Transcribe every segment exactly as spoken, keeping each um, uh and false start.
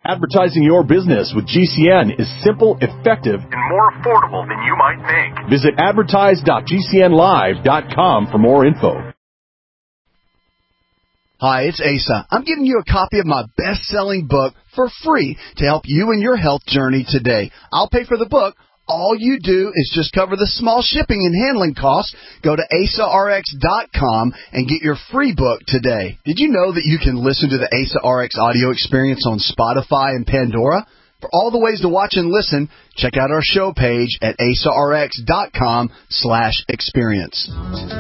Advertising your business with G C N is simple, effective, and more affordable than you might think. Visit advertise dot g c n live dot com for more info. Hi, it's Asa. I'm giving you a copy of my best-selling book for free to help you in your health journey today. I'll pay for the book. All you do is just cover the small shipping and handling costs. Go to asa r x dot com and get your free book today. Did you know that you can listen to the Asa R X audio experience on Spotify and Pandora? For all the ways to watch and listen, check out our show page at asa r x dot com slash experience.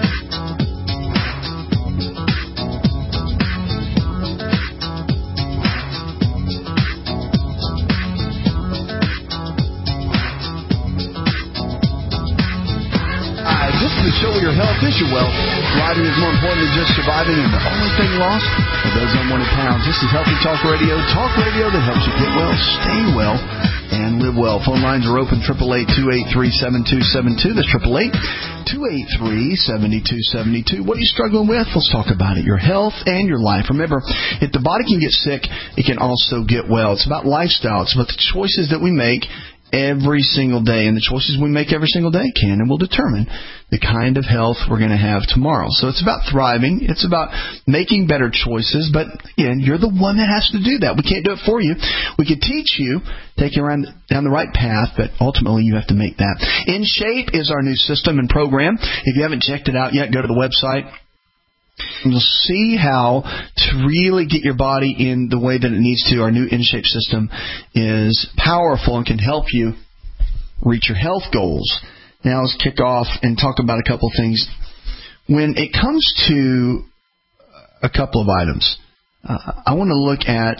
The show where your health is your wealth. Thriving is more important than just surviving, and the only thing lost are those unwanted pounds. This is Healthy Talk Radio. Talk radio that helps you get well, stay well, and live well. Phone lines are open, eight eight eight, two eight three, seven two seven two. That's eight eight eight, two eight three, seven two seven two. What are you struggling with? Let's talk about it. Your health and your life. Remember, if the body can get sick, it can also get well. It's about lifestyle. It's about the choices that we make every single day, and the choices we make every single day can and will determine the kind of health we're going to have tomorrow. So it's about thriving. It's about making better choices, but again, you're the one that has to do that. We can't do it for you. We can teach you, take you around down the right path, but ultimately you have to make that. In Shape is our new system and program. If you haven't checked it out yet, go to the website. And you'll see how to really get your body in the way that it needs to. Our new InShape system is powerful and can help you reach your health goals. Now let's kick off and talk about a couple of things. When it comes to a couple of items, uh, I want to look at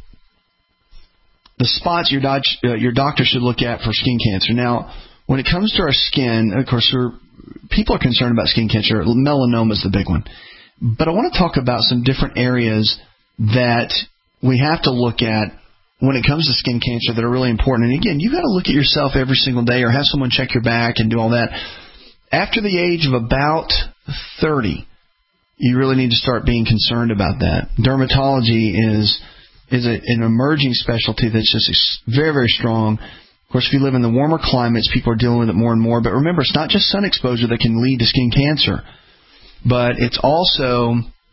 the spots your, doc, uh, your doctor should look at for skin cancer. Now, when it comes to our skin, of course, we're, people are concerned about skin cancer. Melanoma is the big one. But I want to talk about some different areas that we have to look at when it comes to skin cancer that are really important. And again, you've got to look at yourself every single day or have someone check your back and do all that. After the age of about thirty, you really need to start being concerned about that. Dermatology is is a, an emerging specialty that's just very, very strong. Of course, if you live in the warmer climates, people are dealing with it more and more. But remember, it's not just sun exposure that can lead to skin cancer. But it's also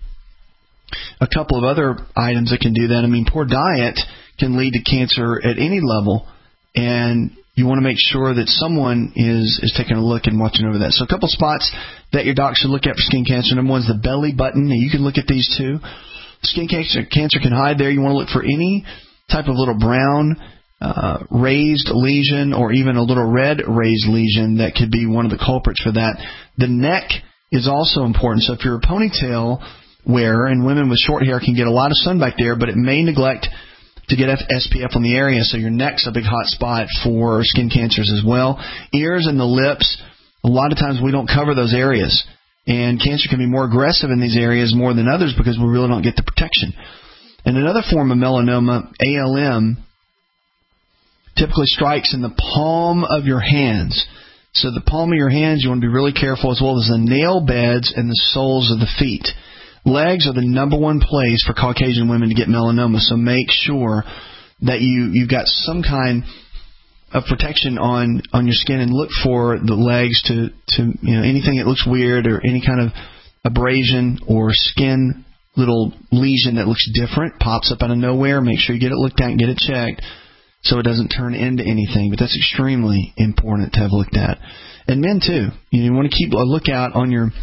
a couple of other items that can do that. I mean, poor diet can lead to cancer at any level, and you want to make sure that someone is, is taking a look and watching over that. So a couple spots that your doc should look at for skin cancer. Number one is the belly button, and you can look at these two. Skin cancer, cancer can hide there. You want to look for any type of little brown uh, raised lesion or even a little red raised lesion that could be one of the culprits for that. The neck is also important. So if you're a ponytail wearer, and women with short hair can get a lot of sun back there, but it may neglect to get S P F on the area, so your neck's a big hot spot for skin cancers as well. Ears and the lips, a lot of times we don't cover those areas, and cancer can be more aggressive in these areas more than others because we really don't get the protection. And another form of melanoma, A L M, typically strikes in the palm of your hands. So the palm of your hands, you want to be really careful, as well as the nail beds and the soles of the feet. Legs are the number one place for Caucasian women to get melanoma, so make sure that you, you've got some kind of protection on, on your skin, and look for the legs to, to, you know, anything that looks weird or any kind of abrasion or skin little lesion that looks different, pops up out of nowhere. Make sure you get it looked at and get it checked, so it doesn't turn into anything. But that's extremely important to have looked at. And men, too. You want to keep a lookout on your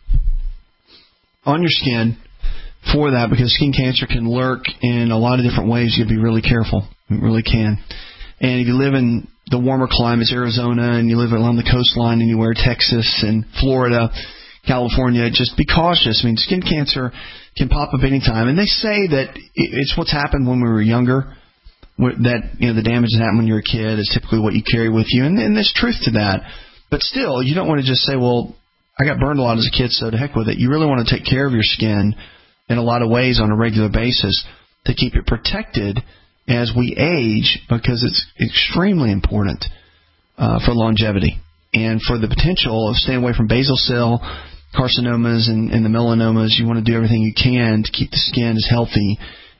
on your skin for that, because skin cancer can lurk in a lot of different ways. You have to be really careful. It really can. And if you live in the warmer climates, Arizona, and you live along the coastline anywhere, Texas and Florida, California, just be cautious. I mean, skin cancer can pop up anytime. And they say that it's what's happened when we were younger. That, you know, the damage that happened when you were a kid is typically what you carry with you, and, and there's truth to that. But still, you don't want to just say, well, I got burned a lot as a kid, so to heck with it. You really want to take care of your skin in a lot of ways on a regular basis to keep it protected as we age, because it's extremely important uh, for longevity and for the potential of staying away from basal cell carcinomas and, and the melanomas. You want to do everything you can to keep the skin as healthy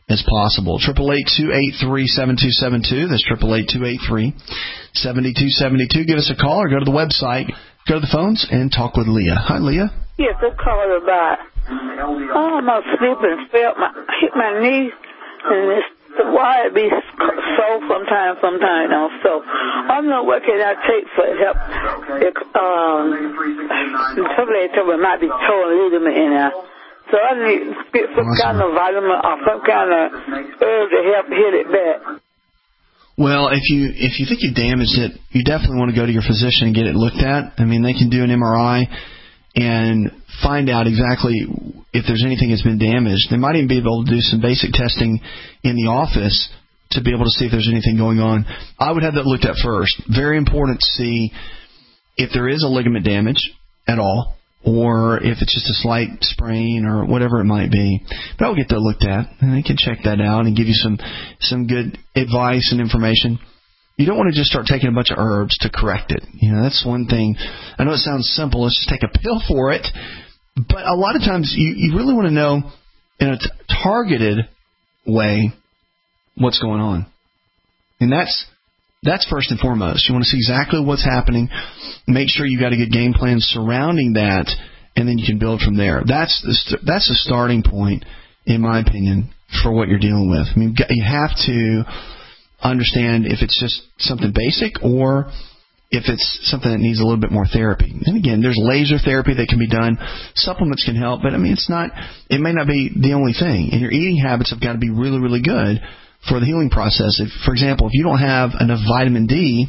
as possible. Triple eight two eight three seven two seven two. That's triple eight two eight three seven two seven two. Give us a call or go to the website, go to the phones, and talk with Leah. Hi, Leah. Yes, I called about. Oh, I'm sleeping and felt my hit my knee, and it's the wire be sore sometimes, sometimes don't. So I don't know what can I take for help. It, um, somebody told me it might be torn ligament in there. So I need to get some awesome. kind of vitamin or some kind of herb to help heal it back. Well, if you if you think you damaged it, you definitely want to go to your physician and get it looked at. I mean, they can do an M R I and find out exactly if there's anything that's been damaged. They might even be able to do some basic testing in the office to be able to see if there's anything going on. I would have that looked at first. Very important to see if there is a ligament damage at all, or if it's just a slight sprain or whatever it might be. But I'll get that looked at, and they can check that out and give you some some good advice and information. You don't want to just start taking a bunch of herbs to correct it. You know, that's one thing. I know it sounds simple. Let's just take a pill for it. But a lot of times you, you really want to know in a t- targeted way what's going on. And that's That's first and foremost. You want to see exactly what's happening. Make sure you got a good game plan surrounding that, and then you can build from there. That's the st- that's the starting point, in my opinion, for what you're dealing with. I mean, you have to understand if it's just something basic or if it's something that needs a little bit more therapy. And again, there's laser therapy that can be done. Supplements can help, but I mean, it's not. It may not be the only thing. And your eating habits have got to be really, really good for the healing process. If, for example, if you don't have enough vitamin D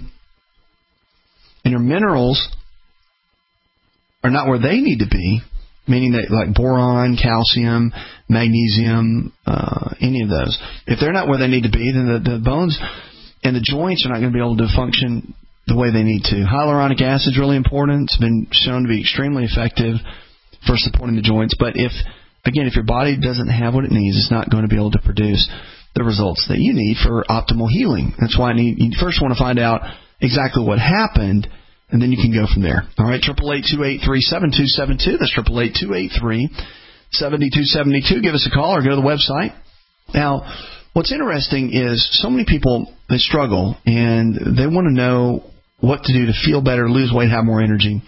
and your minerals are not where they need to be, meaning that like boron, calcium, magnesium, uh, any of those, if they're not where they need to be, then the, the bones and the joints are not going to be able to function the way they need to. Hyaluronic acid is really important. It's been shown to be extremely effective for supporting the joints. But if, again, if your body doesn't have what it needs, it's not going to be able to produce the results that you need for optimal healing. That's why I need, you first want to find out exactly what happened, and then you can go from there. All right, triple eight two eight three seven two seven two. That's triple eight two eight three seven two seven two. Give us a call or go to the website. Now, what's interesting is so many people, they struggle, and they want to know what to do to feel better, lose weight, have more energy.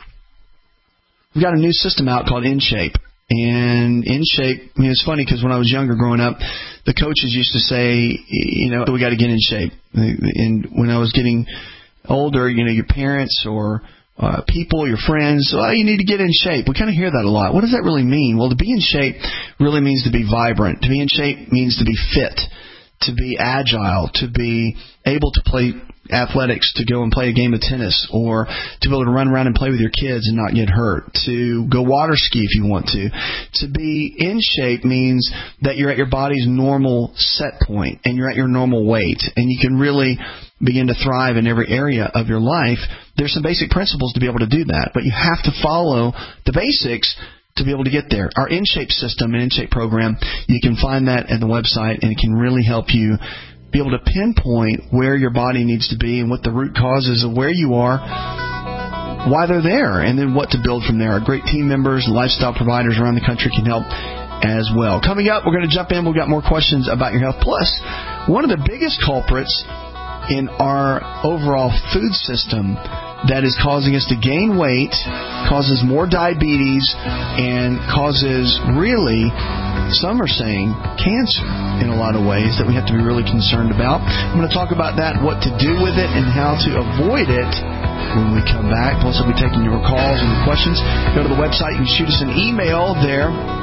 We've got a new system out called InShape. And InShape, I mean, it's funny because when I was younger growing up, the coaches used to say, you know, we got to get in shape. And when I was getting older, you know, your parents or uh, people, your friends, oh, you need to get in shape. We kind of hear that a lot. What does that really mean? Well, to be in shape really means to be vibrant. To be in shape means to be fit, to be agile, to be able to play athletics, to go and play a game of tennis, or to be able to run around and play with your kids and not get hurt, to go water ski if you want to. To be in shape means that you're at your body's normal set point and you're at your normal weight, and you can really begin to thrive in every area of your life. There's some basic principles to be able to do that, but you have to follow the basics to be able to get there. Our InShape system and InShape program, you can find that at the website, and it can really help you be able to pinpoint where your body needs to be and what the root causes of where you are, why they're there, and then what to build from there. Our great team members and lifestyle providers around the country can help as well. Coming up, we're going to jump in. We've got more questions about your health. Plus, one of the biggest culprits in our overall food system that is causing us to gain weight, causes more diabetes, and causes really, some are saying, cancer in a lot of ways that we have to be really concerned about. I'm going to talk about that, what to do with it, and how to avoid it when we come back. Plus, I'll be taking your calls and your questions. Go to the website. You can shoot us an email there.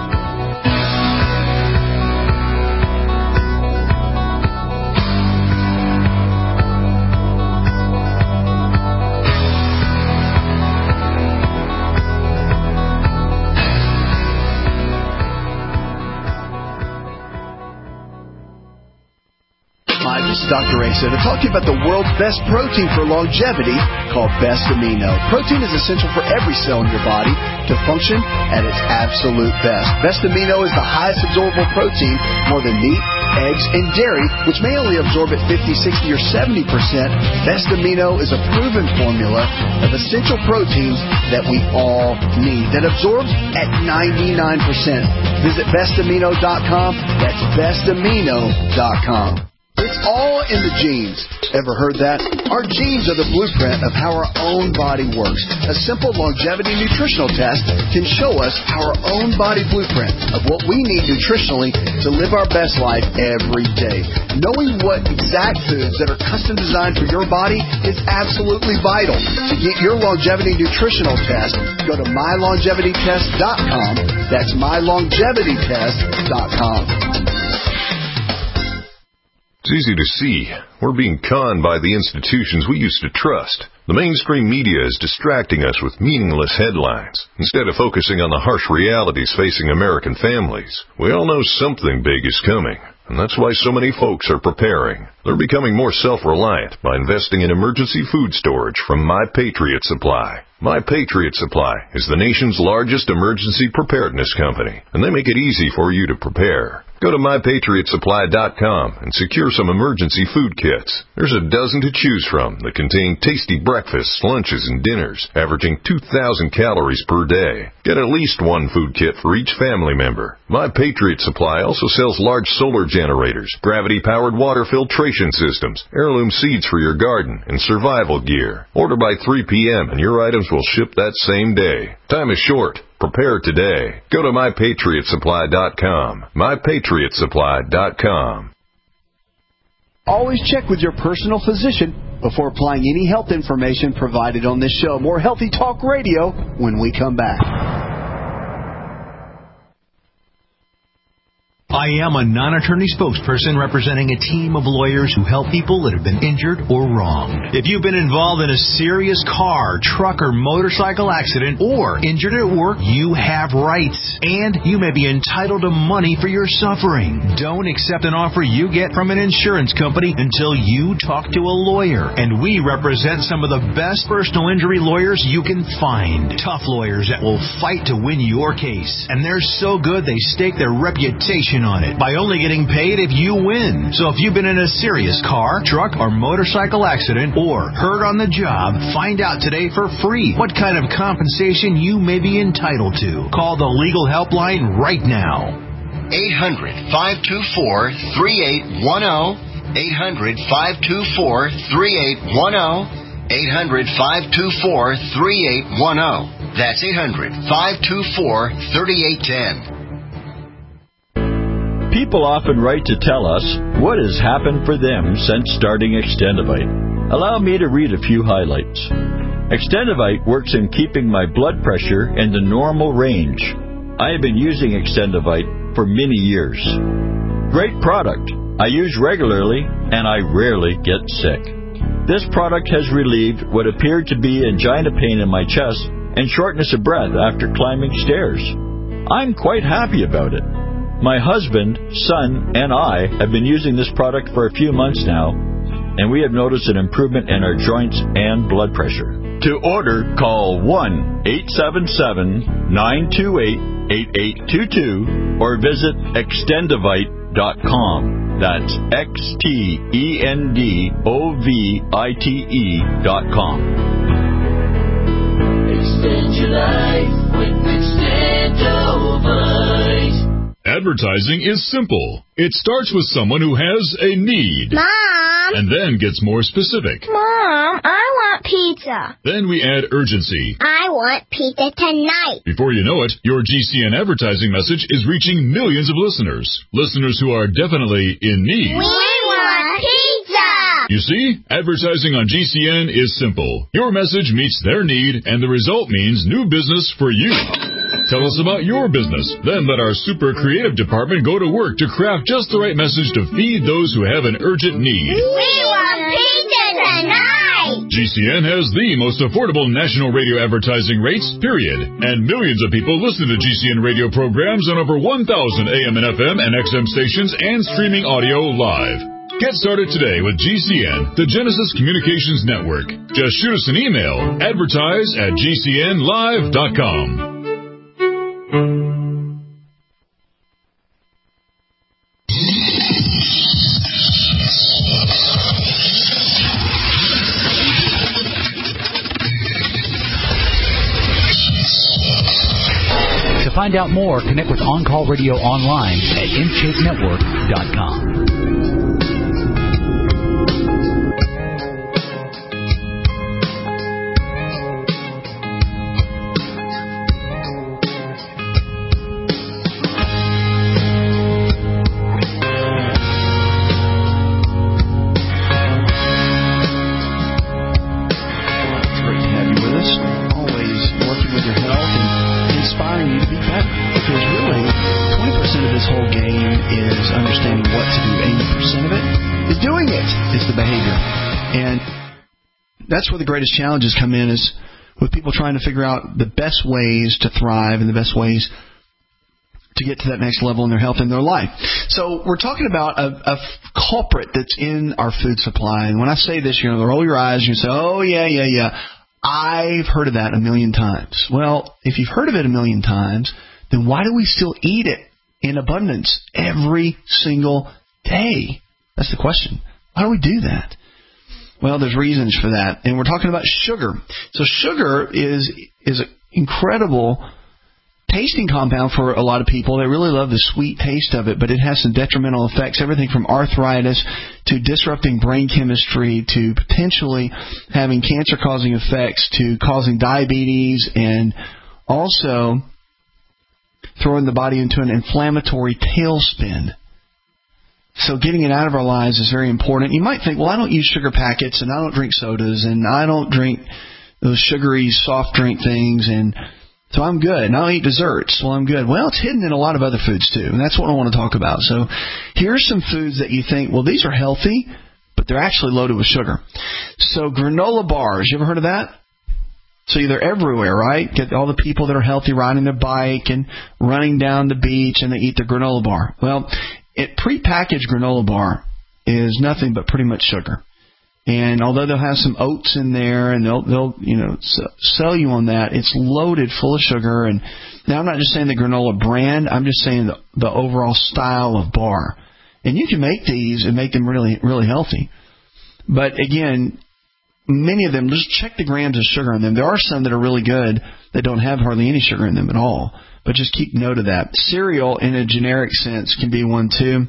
Doctor Asa to talk to you about the world's best protein for longevity called Best Amino. Protein is essential for every cell in your body to function at its absolute best. Best Amino is the highest absorbable protein, more than meat, eggs, and dairy, which may only absorb at fifty, sixty, or seventy percent, Best Amino is a proven formula of essential proteins that we all need, that absorbs at ninety-nine percent. Visit best amino dot com. That's best amino dot com. It's all in the genes. Ever heard that? Our genes are the blueprint of how our own body works. A simple longevity nutritional test can show us our own body blueprint of what we need nutritionally to live our best life every day. Knowing what exact foods that are custom designed for your body is absolutely vital. To get your longevity nutritional test, go to my longevity test dot com. That's my longevity test dot com. It's easy to see. We're being conned by the institutions we used to trust. The mainstream media is distracting us with meaningless headlines, instead of focusing on the harsh realities facing American families. We all know something big is coming, and that's why so many folks are preparing. They're becoming more self-reliant by investing in emergency food storage from My Patriot Supply. My Patriot Supply is the nation's largest emergency preparedness company, and they make it easy for you to prepare. Go to my patriot supply dot com and secure some emergency food kits. There's a dozen to choose from that contain tasty breakfasts, lunches, and dinners, averaging two thousand calories per day. Get at least one food kit for each family member. My Patriot Supply also sells large solar generators, gravity-powered water filtration systems, heirloom seeds for your garden, and survival gear. Order by three p.m. and your items will ship that same day. Time is short. Prepare today. Go to my patriot supply dot com. my patriot supply dot com. Always check with your personal physician before applying any health information provided on this show. More Healthy Talk Radio when we come back. I am a non-attorney spokesperson representing a team of lawyers who help people that have been injured or wronged. If you've been involved in a serious car, truck, or motorcycle accident or injured at work, you have rights, and you may be entitled to money for your suffering. Don't accept an offer you get from an insurance company until you talk to a lawyer, and we represent some of the best personal injury lawyers you can find. Tough lawyers that will fight to win your case, and they're so good they stake their reputation on it by only getting paid if you win. So if you've been in a serious car, truck, or motorcycle accident or hurt on the job, find out today for free what kind of compensation you may be entitled to. Call the legal helpline right now. eight hundred, five two four, three eight one zero. eight hundred, five two four, three eight one zero. eight hundred, five two four, three eight one zero. That's eight hundred, five two four, three eight one zero. People often write to tell us what has happened for them since starting Extendivite. Allow me to read a few highlights. Extendivite works in keeping my blood pressure in the normal range. I have been using Extendivite for many years. Great product. I use regularly and I rarely get sick. This product has relieved what appeared to be angina pain in my chest and shortness of breath after climbing stairs. I'm quite happy about it. My husband, son, and I have been using this product for a few months now, and we have noticed an improvement in our joints and blood pressure. To order, call one eight seven seven, nine two eight, eight eight two two or visit extendivite dot com. That's X T E N D O V I T E dot com. Extend your life with Extendivite. Advertising is simple. It starts with someone who has a need. Mom! And then gets more specific. Mom, I want pizza. Then we add urgency. I want pizza tonight. Before you know it, your G C N advertising message is reaching millions of listeners. Listeners who are definitely in need. We want pizza! You see, advertising on G C N is simple. Your message meets their need, and the result means new business for you. Tell us about your business. Then let our super creative department go to work to craft just the right message to feed those who have an urgent need. We want pizza tonight! G C N has the most affordable national radio advertising rates, period. And millions of people listen to G C N radio programs on over one thousand A M and F M and X M stations and streaming audio live. Get started today with G C N, the Genesis Communications Network. Just shoot us an email, advertise at G C N live dot com. find out more, connect with On Call Radio online at in shape network dot com. That's where the greatest challenges come in, is with people trying to figure out the best ways to thrive and the best ways to get to that next level in their health and their life. So we're talking about a, a culprit that's in our food supply. And when I say this, you're going to roll your eyes and you say, oh, yeah, yeah, yeah, I've heard of that a million times. Well, if you've heard of it a million times, then why do we still eat it in abundance every single day? That's the question. Why do we do that? Well, there's reasons for that, and we're talking about sugar. So sugar is is an incredible tasting compound for a lot of people. They really love the sweet taste of it, but it has some detrimental effects, everything from arthritis to disrupting brain chemistry to potentially having cancer-causing effects to causing diabetes and also throwing the body into an inflammatory tailspin. So getting it out of our lives is very important. You might think, well, I don't use sugar packets, and I don't drink sodas, and I don't drink those sugary soft drink things, and so I'm good. And I don't eat desserts. Well, I'm good. Well, it's hidden in a lot of other foods, too, and that's what I want to talk about. So here's some foods that you think, well, these are healthy, but they're actually loaded with sugar. So granola bars, you ever heard of that? So they're everywhere, right? Get all the people that are healthy riding their bike and running down the beach, and they eat their granola bar. Well, it prepackaged granola bar is nothing but pretty much sugar. And although they'll have some oats in there and they'll, they'll you know, sell you on that, it's loaded full of sugar. And now I'm not just saying the granola brand, I'm just saying the, the overall style of bar. And you can make these and make them really, really healthy. But again, many of them, just check the grams of sugar in them. There are some that are really good that don't have hardly any sugar in them at all. But just keep note of that. Cereal, in a generic sense, can be one too.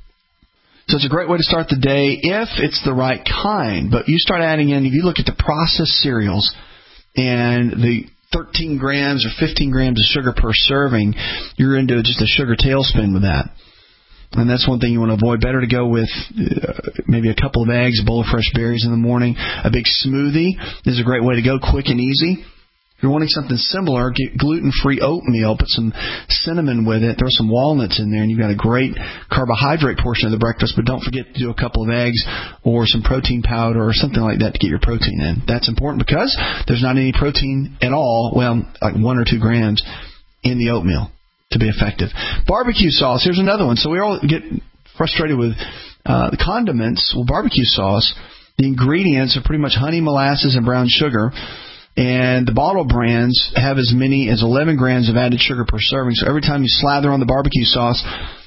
So it's a great way to start the day if it's the right kind. But you start adding in, if you look at the processed cereals and the thirteen grams or fifteen grams of sugar per serving, you're into just a sugar tailspin with that. And that's one thing you want to avoid. Better to go with uh, maybe a couple of eggs, a bowl of fresh berries in the morning. A big smoothie is a great way to go, quick and easy. If you're wanting something similar, get gluten-free oatmeal, put some cinnamon with it, throw some walnuts in there, and you've got a great carbohydrate portion of the breakfast. But don't forget to do a couple of eggs or some protein powder or something like that to get your protein in. That's important because there's not any protein at all, well, like one or two grams in the oatmeal to be effective. Barbecue sauce, here's another one. So we all get frustrated with uh, the condiments. Well, barbecue sauce, the ingredients are pretty much honey, molasses, and brown sugar. And the bottle brands have as many as eleven grams of added sugar per serving. So every time you slather on the barbecue sauce,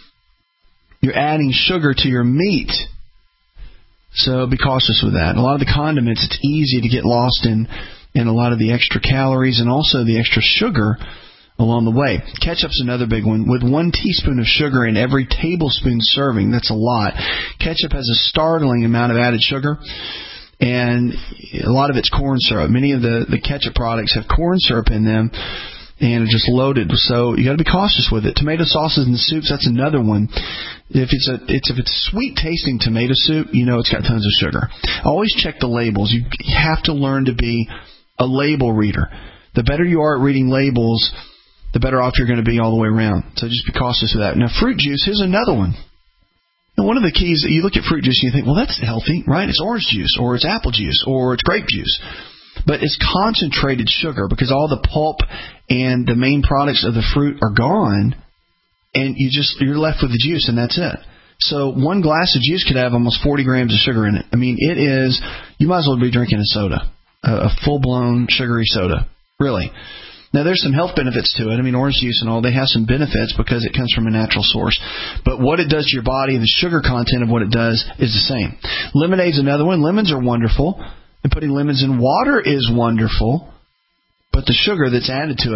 you're adding sugar to your meat. So be cautious with that. A lot of the condiments, it's easy to get lost in, in a lot of the extra calories and also the extra sugar along the way. Ketchup's another big one. With one teaspoon of sugar in every tablespoon serving, that's a lot. Ketchup has a startling amount of added sugar. And a lot of it's corn syrup. Many of the, the ketchup products have corn syrup in them and are just loaded. So you got to be cautious with it. Tomato sauces and soups, that's another one. If it's a it's if it's sweet tasting tomato soup, you know it's got tons of sugar. Always check the labels. You have to learn to be a label reader. The better you are at reading labels, the better off you're going to be all the way around. So just be cautious of that. Now, fruit juice, here's another one. Now, one of the keys that you look at fruit juice and you think, well, that's healthy, right? It's orange juice, or it's apple juice, or it's grape juice. But it's concentrated sugar because all the pulp and the main products of the fruit are gone, and you just, you're left with the juice, and that's it. So one glass of juice could have almost forty grams of sugar in it. I mean, it is, you might as well be drinking a soda, a, a full-blown sugary soda, really. Now, there's some health benefits to it. I mean, orange juice and all, they have some benefits because it comes from a natural source. But what it does to your body, the sugar content of what it does is the same. Lemonade's another one. Lemons are wonderful. And putting lemons in water is wonderful. But the sugar that's added to it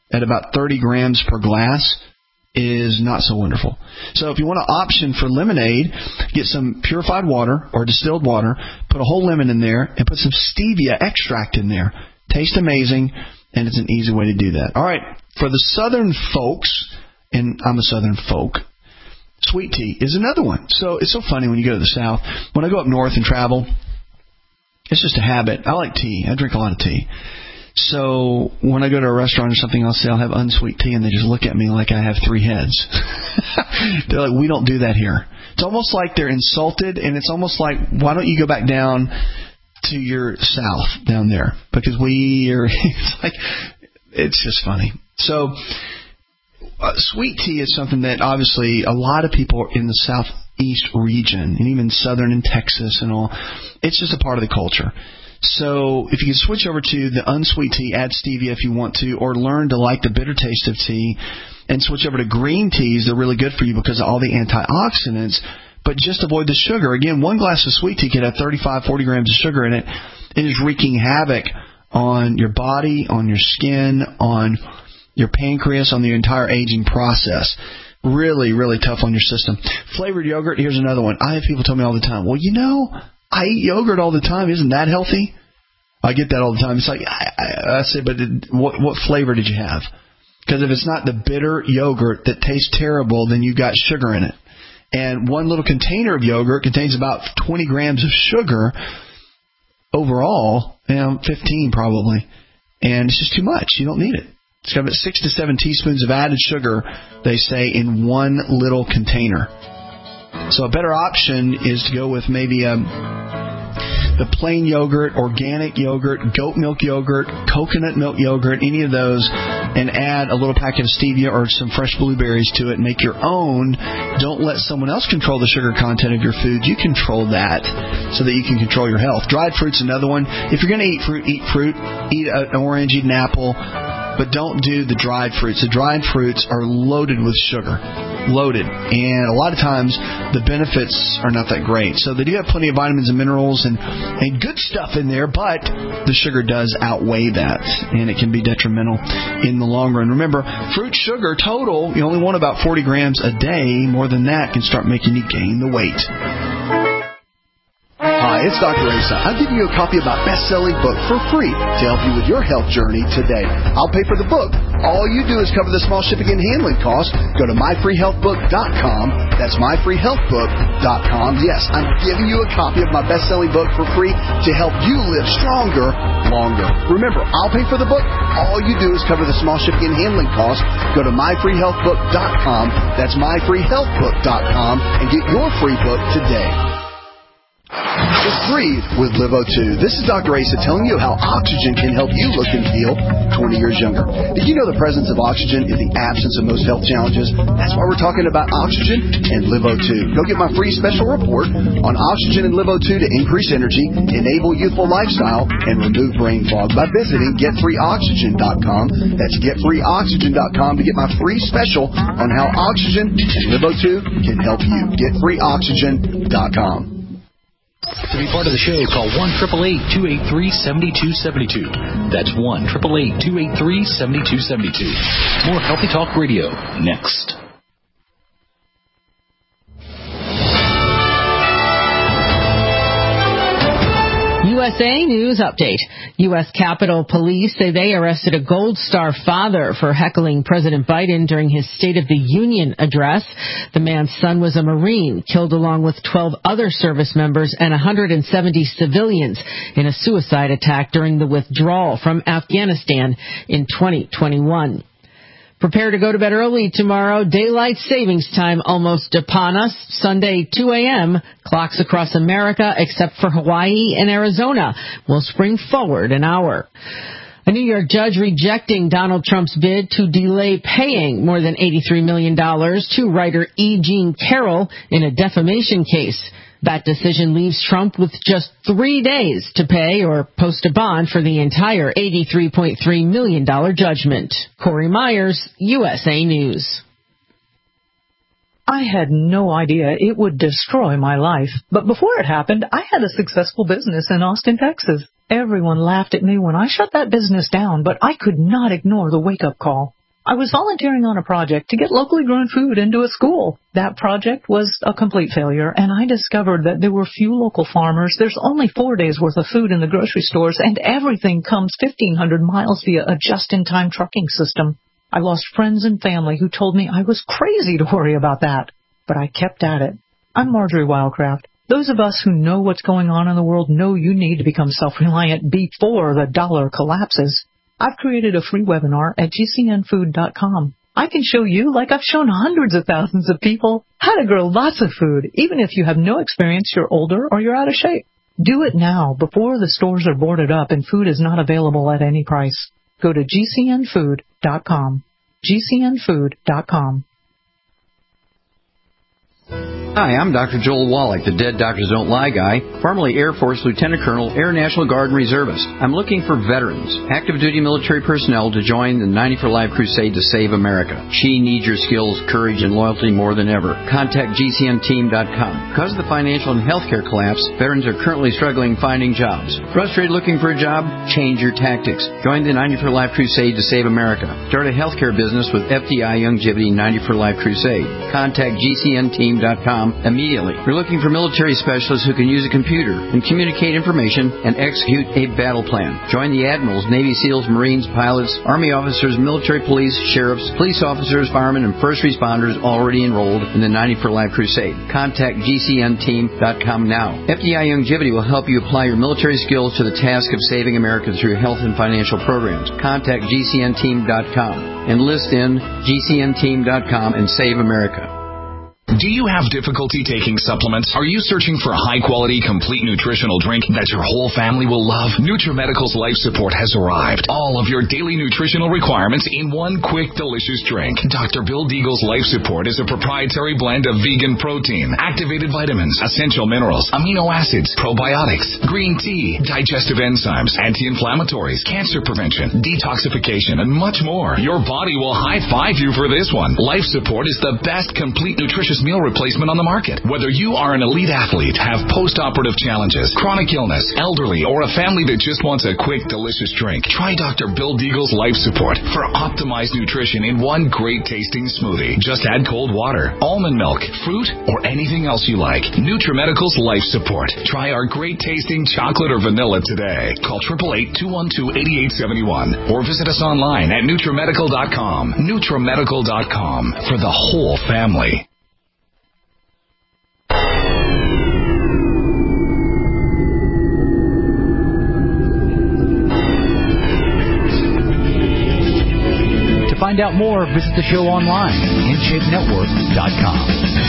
at about thirty grams per glass is not so wonderful. So if you want an option for lemonade, get some purified water or distilled water, put a whole lemon in there, and put some stevia extract in there. Tastes amazing, and it's an easy way to do that. All right, for the southern folks, and I'm a southern folk, sweet tea is another one. So it's so funny when you go to the South. When I go up north and travel, it's just a habit. I like tea. I drink a lot of tea. So when I go to a restaurant or something, I'll say I'll have unsweet tea, and they just look at me like I have three heads. They're like, we don't do that here. It's almost like they're insulted, and it's almost like, why don't you go back down to your South down there? Because we are, it's like, it's just funny. So uh, sweet tea is something that obviously a lot of people in the Southeast region, and even Southern in Texas and all, it's just a part of the culture. So if you can switch over to the unsweet tea, add stevia if you want to, or learn to like the bitter taste of tea, and switch over to green teas. They're really good for you because of all the antioxidants, but just avoid the sugar. Again, one glass of sweet tea could have thirty-five, forty grams of sugar in it. It is wreaking havoc on your body, on your skin, on your pancreas, on the entire aging process. Really, really tough on your system. Flavored yogurt, here's another one. I have people tell me all the time, well, you know, I eat yogurt all the time. Isn't that healthy? I get that all the time. It's like, I, I, I say, but did, what, what flavor did you have? Because if it's not the bitter yogurt that tastes terrible, then you got sugar in it. And one little container of yogurt contains about twenty grams of sugar overall, you know, fifteen probably. And it's just too much. You don't need it. It's got about six to seven teaspoons of added sugar, they say, in one little container. So a better option is to go with maybe um, the plain yogurt, organic yogurt, goat milk yogurt, coconut milk yogurt, any of those, and add a little packet of stevia or some fresh blueberries to it and make your own. Don't let someone else control the sugar content of your food. You control that so that you can control your health. Dried fruit's another one. If you're going to eat fruit, eat fruit. Eat an orange, eat an apple. But don't do the dried fruits. The dried fruits are loaded with sugar. Loaded. And a lot of times, the benefits are not that great. So they do have plenty of vitamins and minerals and, and good stuff in there, but the sugar does outweigh that. And it can be detrimental in the long run. Remember, fruit sugar total, you only want about forty grams a day. More than that can start making you gain the weight. Hi, it's Doctor Asa. I'm giving you a copy of my best-selling book for free to help you with your health journey today. I'll pay for the book. All you do is cover the small shipping and handling costs. Go to my free health book dot com. That's my free health book dot com. Yes, I'm giving you a copy of my best-selling book for free to help you live stronger, longer. Remember, I'll pay for the book. All you do is cover the small shipping and handling costs. Go to my free health book dot com. That's my free health book dot com and get your free book today. Just breathe with Livo two. This is Doctor Asa telling you how oxygen can help you look and feel twenty years younger. Did you know the presence of oxygen is the absence of most health challenges? That's why we're talking about oxygen and Livo two. Go get my free special report on oxygen and Livo two to increase energy, enable youthful lifestyle, and remove brain fog by visiting get free oxygen dot com. That's get free oxygen dot com to get my free special on how oxygen and Livo two can help you. get free oxygen dot com. To be part of the show, call one eight eight eight, two eight three, seven two seven two. That's one eight eight eight, two eight three, seven two seven two. More Healthy Talk Radio next. U S A News Update. U S Capitol Police say they arrested a Gold Star father for heckling President Biden during his State of the Union address. The man's son was a Marine, killed along with twelve other service members and one hundred seventy civilians in a suicide attack during the withdrawal from Afghanistan in twenty twenty-one. Prepare to go to bed early tomorrow. Daylight savings time almost upon us. Sunday, two a.m. Clocks across America, except for Hawaii and Arizona, will spring forward an hour. A New York judge rejecting Donald Trump's bid to delay paying more than eighty-three million dollars to writer E. Jean Carroll in a defamation case. That decision leaves Trump with just three days to pay or post a bond for the entire eighty-three point three million dollars judgment. Corey Myers, U S A News. I had no idea it would destroy my life. But before it happened, I had a successful business in Austin, Texas. Everyone laughed at me when I shut that business down, but I could not ignore the wake-up call. I was volunteering on a project to get locally grown food into a school. That project was a complete failure, and I discovered that there were few local farmers. There's only four days' worth of food in the grocery stores, and everything comes fifteen hundred miles via a just-in-time trucking system. I lost friends and family who told me I was crazy to worry about that, but I kept at it. I'm Marjorie Wildcraft. Those of us who know what's going on in the world know you need to become self-reliant before the dollar collapses. I've created a free webinar at G C N food dot com. I can show you, like I've shown hundreds of thousands of people, how to grow lots of food, even if you have no experience, you're older, or you're out of shape. Do it now, before the stores are boarded up and food is not available at any price. Go to G C N food dot com. G C N food dot com. Hi, I'm Doctor Joel Wallach, the Dead Doctors Don't Lie guy, formerly Air Force Lieutenant Colonel, Air National Guard and Reservist. I'm looking for veterans, active duty military personnel to join the ninety for Life crusade to save America. She needs your skills, courage, and loyalty more than ever. Contact G C N team dot com. Because of the financial and healthcare collapse, veterans are currently struggling finding jobs. Frustrated looking for a job? Change your tactics. Join the ninety for Life crusade to save America. Start a healthcare business with F D I Youngevity ninety for Life crusade. Contact G C N team dot com immediately. We're looking for military specialists who can use a computer and communicate information and execute a battle plan. Join the admirals, Navy SEALs, Marines, pilots, Army officers, military police, sheriffs, police officers, firemen, and first responders already enrolled in the ninety for Life crusade. Contact G C N team dot com now. F D I Youngevity will help you apply your military skills to the task of saving America through health and financial programs. Contact G C N team dot com. Enlist in G C N team dot com and save America. Do you have difficulty taking supplements? Are you searching for a high-quality, complete nutritional drink that your whole family will love? NutriMedical's Life Support has arrived. All of your daily nutritional requirements in one quick, delicious drink. Doctor Bill Deagle's Life Support is a proprietary blend of vegan protein, activated vitamins, essential minerals, amino acids, probiotics, green tea, digestive enzymes, anti-inflammatories, cancer prevention, detoxification, and much more. Your body will high-five you for this one. Life Support is the best complete nutritious meal replacement on the market. Whether you are an elite athlete, have post-operative challenges, chronic illness, elderly, or a family that just wants a quick, delicious drink, try Doctor Bill Deagle's Life Support for optimized nutrition in one great-tasting smoothie. Just add cold water, almond milk, fruit, or anything else you like. NutriMedical's Life Support. Try our great-tasting chocolate or vanilla today. Call eight eight eight, two one two, eight eight seven one or visit us online at NutriMedical dot com. NutriMedical dot com for the whole family. To find out more, visit the show online, in shape network dot com.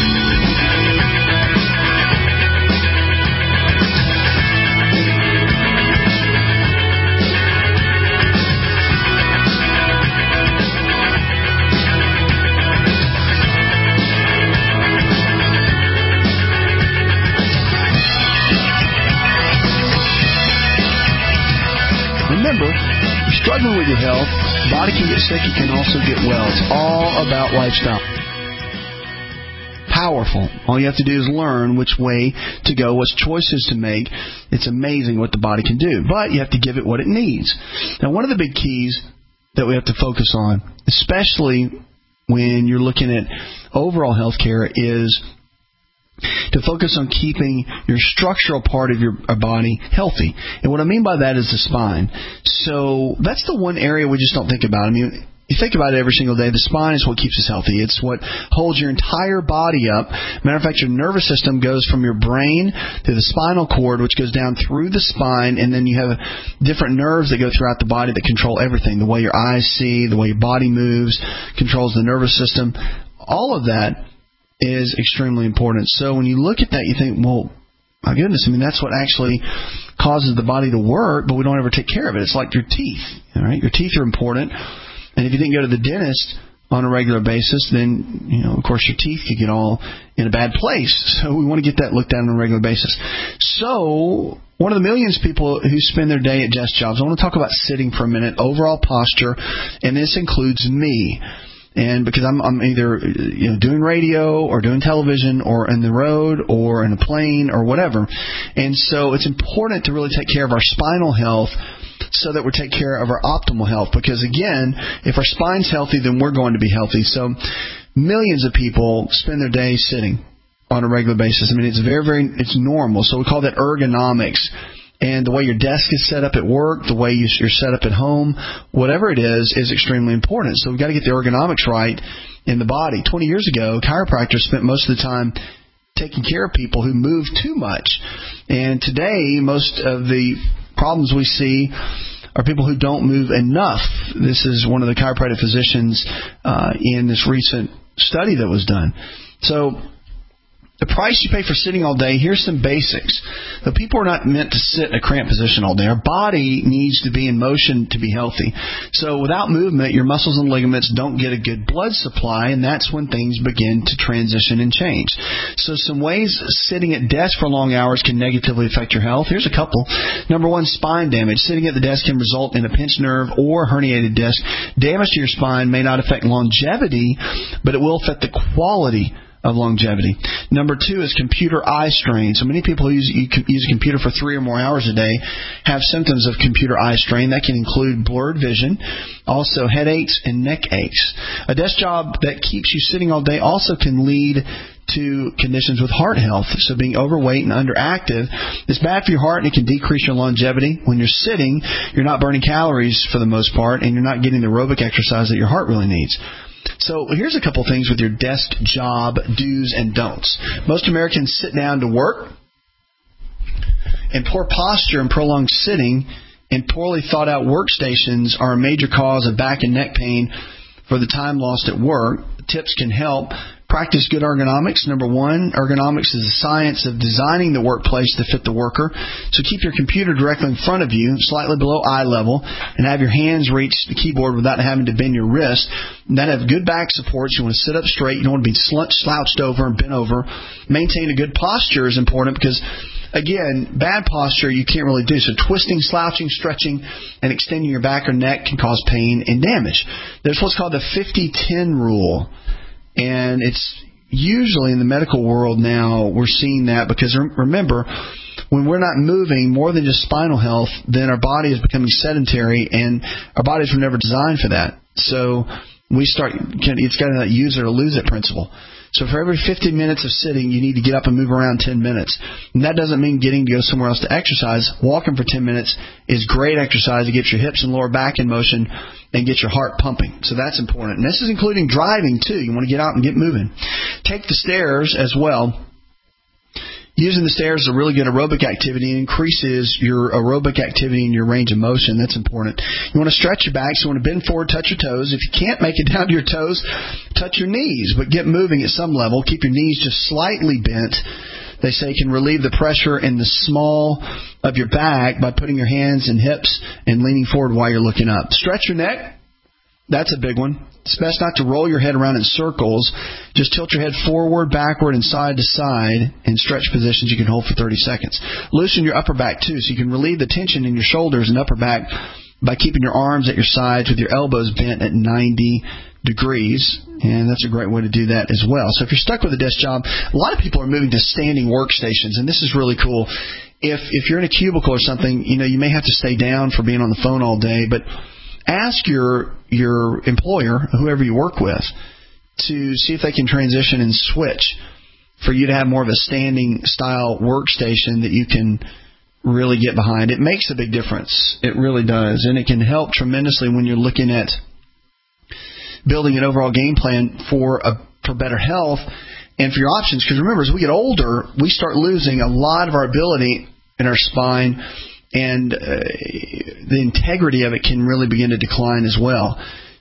Remember, if you're struggling with your health, body can get sick, it can also get well. It's all about lifestyle. Powerful. All you have to do is learn which way to go, what choices to make. It's amazing what the body can do, but you have to give it what it needs. Now, one of the big keys that we have to focus on, especially when you're looking at overall health care, is to focus on keeping your structural part of your body healthy. And what I mean by that is the spine. So that's the one area we just don't think about. I mean, you think about it every single day. The spine is what keeps us healthy. It's what holds your entire body up. Matter of fact, your nervous system goes from your brain to the spinal cord, which goes down through the spine, and then you have different nerves that go throughout the body that control everything. The way your eyes see, the way your body moves, controls the nervous system. All of that is extremely important. So when you look at that, you think, well, my goodness, I mean, that's what actually causes the body to work, but we don't ever take care of it. It's like your teeth. All right? Your teeth are important. And if you didn't go to the dentist on a regular basis, then, you know, of course, your teeth could get all in a bad place. So we want to get that looked at on a regular basis. So one of the millions of people who spend their day at desk jobs, I want to talk about sitting for a minute, overall posture, and this includes me. And because I'm, I'm either you know doing radio or doing television or in the road or in a plane or whatever. And so it's important to really take care of our spinal health so that we take care of our optimal health. Because, again, if our spine's healthy, then we're going to be healthy. So millions of people spend their day sitting on a regular basis. I mean, it's very, very, it's normal. So we call that ergonomics. And the way your desk is set up at work, the way you're set up at home, whatever it is, is extremely important. So we've got to get the ergonomics right in the body. twenty years ago, chiropractors spent most of the time taking care of people who move too much. And today, most of the problems we see are people who don't move enough. This is one of the chiropractic physicians uh, in this recent study that was done. So the price you pay for sitting all day, here's some basics. The people are not meant to sit in a cramped position all day. Our body needs to be in motion to be healthy. So without movement, your muscles and ligaments don't get a good blood supply, and that's when things begin to transition and change. So some ways sitting at desk for long hours can negatively affect your health. Here's a couple. Number one, spine damage. Sitting at the desk can result in a pinched nerve or herniated disc. Damage to your spine may not affect longevity, but it will affect the quality of longevity. Number two is computer eye strain. So many people who use, use a computer for three or more hours a day have symptoms of computer eye strain. That can include blurred vision, also headaches and neck aches. A desk job that keeps you sitting all day also can lead to conditions with heart health. So being overweight and underactive is bad for your heart, and it can decrease your longevity. When you're sitting, you're not burning calories for the most part, and you're not getting the aerobic exercise that your heart really needs. So here's a couple things with your desk job do's and don'ts. Most Americans sit down to work, and poor posture and prolonged sitting and poorly thought out workstations are a major cause of back and neck pain for the time lost at work. Tips can help. Practice good ergonomics. Number one, ergonomics is the science of designing the workplace to fit the worker. So keep your computer directly in front of you, slightly below eye level, and have your hands reach the keyboard without having to bend your wrist. And then have good back support. You want to sit up straight. You don't want to be slouched over and bent over. Maintain a good posture is important because, again, bad posture you can't really do. So twisting, slouching, stretching, and extending your back or neck can cause pain and damage. There's what's called the fifty ten rule. And it's usually in the medical world now we're seeing that because, remember, when we're not moving more than just spinal health, then our body is becoming sedentary, and our bodies were never designed for that. So we start, it's got that use it or lose it principle. So for every fifty minutes of sitting, you need to get up and move around ten minutes. And that doesn't mean getting to go somewhere else to exercise. Walking for ten minutes is great exercise to get your hips and lower back in motion and get your heart pumping. So that's important. And this is including driving, too. You want to get out and get moving. Take the stairs as well. Using the stairs is a really good aerobic activity. It increases your aerobic activity and your range of motion. That's important. You want to stretch your back, so you want to bend forward, touch your toes. If you can't make it down to your toes, touch your knees, but get moving at some level. Keep your knees just slightly bent. They say can relieve the pressure in the small of your back by putting your hands and hips and leaning forward while you're looking up. Stretch your neck. That's a big one. It's best not to roll your head around in circles. Just tilt your head forward, backward, and side to side in stretch positions you can hold for thirty seconds. Loosen your upper back, too, so you can relieve the tension in your shoulders and upper back by keeping your arms at your sides with your elbows bent at ninety degrees. And that's a great way to do that as well. So if you're stuck with a desk job, a lot of people are moving to standing workstations, and this is really cool. If if you're in a cubicle or something, you know, you may have to stay down for being on the phone all day, but ask your your employer, whoever you work with, to see if they can transition and switch for you to have more of a standing style workstation that you can really get behind. It makes a big difference. It really does. And it can help tremendously when you're looking at building an overall game plan for a, for better health and for your options. Because remember, as we get older, we start losing a lot of our ability in our spine, and uh, the integrity of it can really begin to decline as well.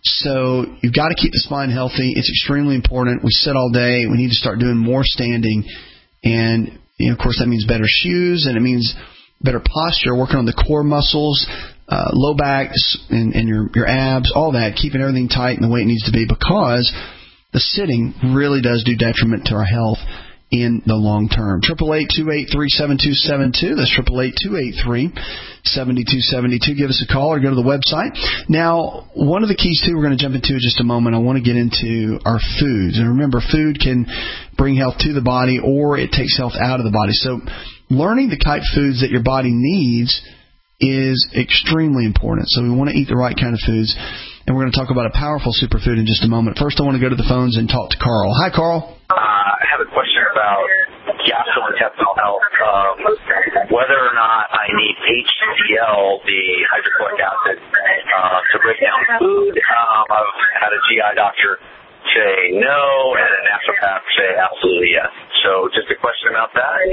So you've got to keep the spine healthy. It's extremely important. We sit all day. We need to start doing more standing. And, you know, of course, that means better shoes, and it means better posture, working on the core muscles, uh, low backs, and, and your, your abs, all that, keeping everything tight and the way it needs to be, because the sitting really does do detriment to our health. in the long term. eight eight eight, two eight three, seven two seven two. That's eight eight eight, two eight three, seven two seven two. Give us a call or go to the website. Now, one of the keys, too, we're going to jump into in just a moment. I want to get into our foods. And remember, food can bring health to the body or it takes health out of the body. So learning the type of foods that your body needs is extremely important. So we want to eat the right kind of foods. And we're going to talk about a powerful superfood in just a moment. First, I want to go to the phones and talk to Carl. Hi, Carl. Uh, I have a question about gastrointestinal health. Um, whether or not I need H C L, the hydrochloric acid, uh, to break down food. Um, I've had a G I doctor say no, and a naturopath say absolutely yes. So just a question about that.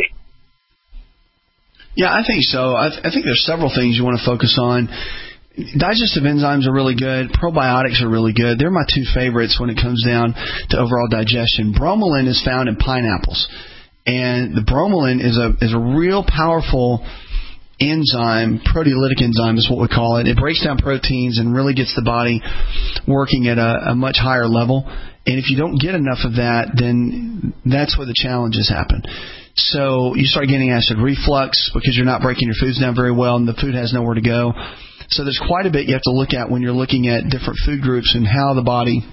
Yeah, I think so. I, th- I think there's several things you want to focus on. Digestive enzymes are really good. Probiotics are really good. They're my two favorites when it comes down to overall digestion. Bromelain is found in pineapples. And the bromelain is a is a real powerful enzyme, proteolytic enzyme is what we call it. It breaks down proteins and really gets the body working at a, a much higher level. And if you don't get enough of that, then that's where the challenges happen. So you start getting acid reflux because you're not breaking your foods down very well and the food has nowhere to go. So there's quite a bit you have to look at when you're looking at different food groups and how the body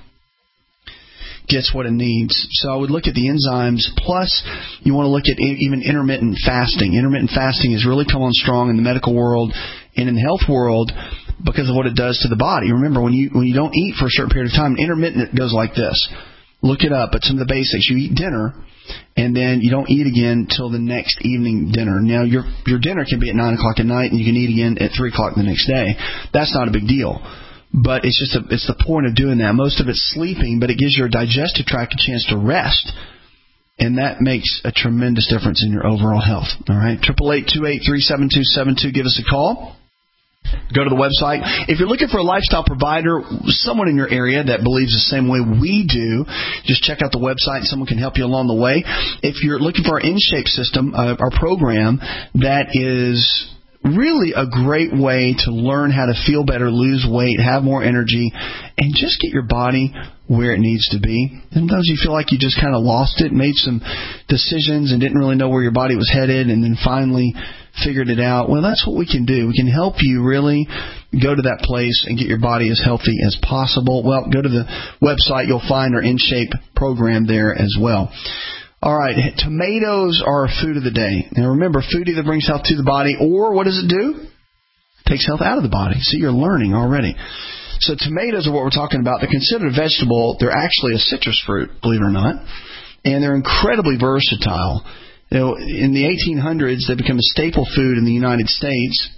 gets what it needs. So I would look at the enzymes. Plus, you want to look at even intermittent fasting. Intermittent fasting has really come on strong in the medical world and in the health world because of what it does to the body. Remember, when you when you don't eat for a certain period of time, intermittent goes like this. Look it up. But some of the basics. You eat dinner, and then you don't eat again till the next evening dinner. Now, your your dinner can be at nine o'clock at night, and you can eat again at three o'clock the next day. That's not a big deal. But it's just a, it's the point of doing that. Most of it's sleeping, but it gives your digestive tract a chance to rest, and that makes a tremendous difference in your overall health. All right, eight eight eight, two eight three, seven two seven two. Give us a call. Go to the website. If you're looking for a lifestyle provider, someone in your area that believes the same way we do, just check out the website. Someone can help you along the way. If you're looking for our InShape system, uh, our program, that is really a great way to learn how to feel better, lose weight, have more energy, and just get your body where it needs to be. Sometimes you feel like you just kind of lost it, made some decisions and didn't really know where your body was headed, and then finally figured it out. Well, that's what we can do. We can help you really go to that place and get your body as healthy as possible. Well, go to the website. You'll find our InShape program there as well. All right, tomatoes are a food of the day. Now, remember, food either brings health to the body or what does it do? It takes health out of the body. See, you're learning already. So tomatoes are what we're talking about. They're considered a vegetable. They're actually a citrus fruit, believe it or not. And they're incredibly versatile. You know, in the eighteen hundreds, they become a staple food in the United States.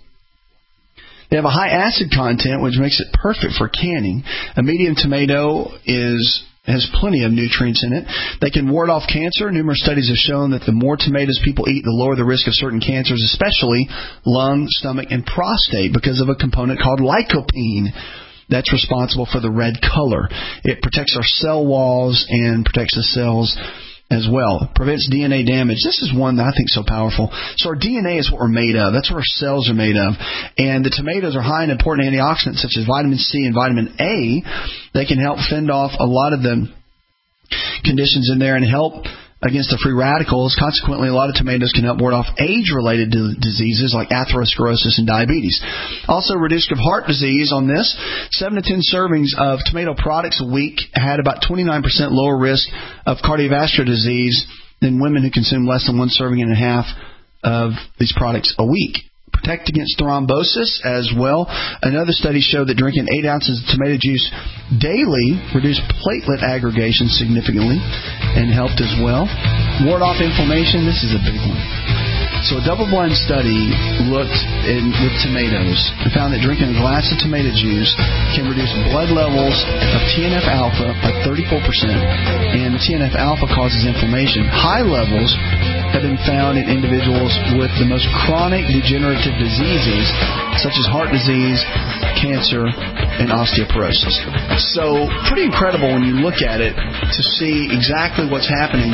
They have a high acid content, which makes it perfect for canning. A medium tomato is has plenty of nutrients in it. They can ward off cancer. Numerous studies have shown that the more tomatoes people eat, the lower the risk of certain cancers, especially lung, stomach, and prostate, because of a component called lycopene that's responsible for the red color. It protects our cell walls and protects the cells as well. It prevents D N A damage. This is one that I think is so powerful. So our D N A is what we're made of. That's what our cells are made of. And the tomatoes are high in important antioxidants such as vitamin C and vitamin A. They can help fend off a lot of the conditions in there and help against the free radicals. Consequently, a lot of tomatoes can help ward off age-related diseases like atherosclerosis and diabetes. Also, risk of heart disease on this. seven to ten servings of tomato products a week had about twenty-nine percent lower risk of cardiovascular disease than women who consume less than one serving and a half of these products a week. Protect against thrombosis as well. Another study showed that drinking eight ounces of tomato juice daily reduced platelet aggregation significantly and helped as well. Ward off inflammation. This is a big one. So a double-blind study looked in, with tomatoes and found that drinking a glass of tomato juice can reduce blood levels of T N F alpha by thirty-four percent, and the T N F alpha causes inflammation. High levels have been found in individuals with the most chronic degenerative diseases, such as heart disease, cancer, and osteoporosis. So pretty incredible when you look at it to see exactly what's happening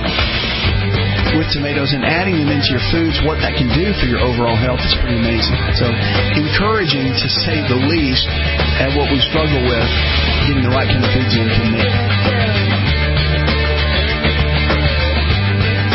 with tomatoes and adding them into your foods, what that can do for your overall health is pretty amazing. So encouraging, to say the least, at what we struggle with, getting the right kind of foods in can make.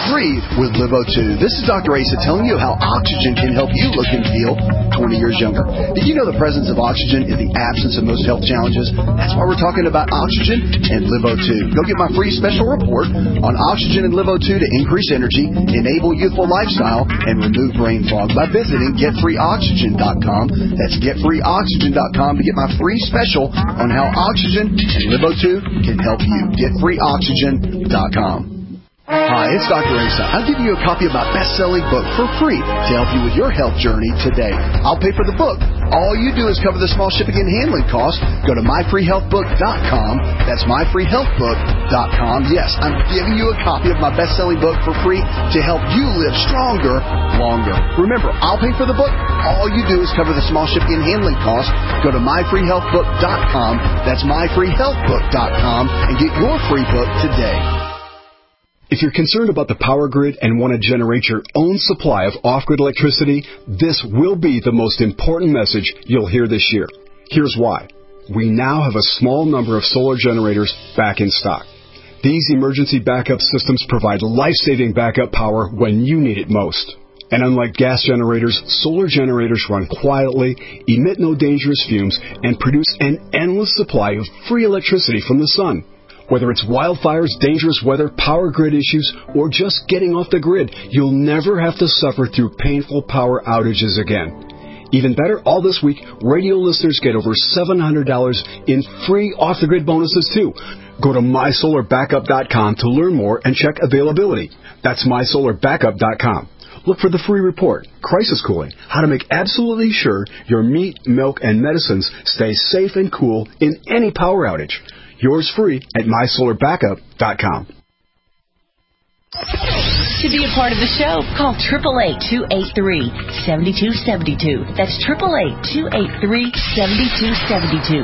breathe with Live O two. This is Doctor Asa telling you how oxygen can help you look and feel twenty years younger. Did you know the presence of oxygen is the absence of most health challenges? That's why we're talking about oxygen and Live O two. Go get my free special report on oxygen and Live O two to increase energy, enable youthful lifestyle, and remove brain fog by visiting get free oxygen dot com. That's get free oxygen dot com to get my free special on how oxygen and Live O two can help you. get free oxygen dot com. Hi, it's Doctor Asa. I'm giving you a copy of my best-selling book for free to help you with your health journey today. I'll pay for the book. All you do is cover the small shipping and handling costs. Go to my free health book dot com. That's my free health book dot com. Yes, I'm giving you a copy of my best-selling book for free to help you live stronger, longer. Remember, I'll pay for the book. All you do is cover the small shipping and handling costs. Go to my free health book dot com. That's my free health book dot com and get your free book today. If you're concerned about the power grid and want to generate your own supply of off-grid electricity, this will be the most important message you'll hear this year. Here's why. We now have a small number of solar generators back in stock. These emergency backup systems provide life-saving backup power when you need it most. And unlike gas generators, solar generators run quietly, emit no dangerous fumes, and produce an endless supply of free electricity from the sun. Whether it's wildfires, dangerous weather, power grid issues, or just getting off the grid, you'll never have to suffer through painful power outages again. Even better, all this week, radio listeners get over seven hundred dollars in free off-the-grid bonuses, too. Go to my solar backup dot com to learn more and check availability. That's my solar backup dot com. Look for the free report, Crisis Cooling, how to make absolutely sure your meat, milk, and medicines stay safe and cool in any power outage. Yours free at my solar backup dot com. To be a part of the show, call eight eight eight, two eight three, seven two seven two. That's eight eight eight, two eight three, seven two seven two.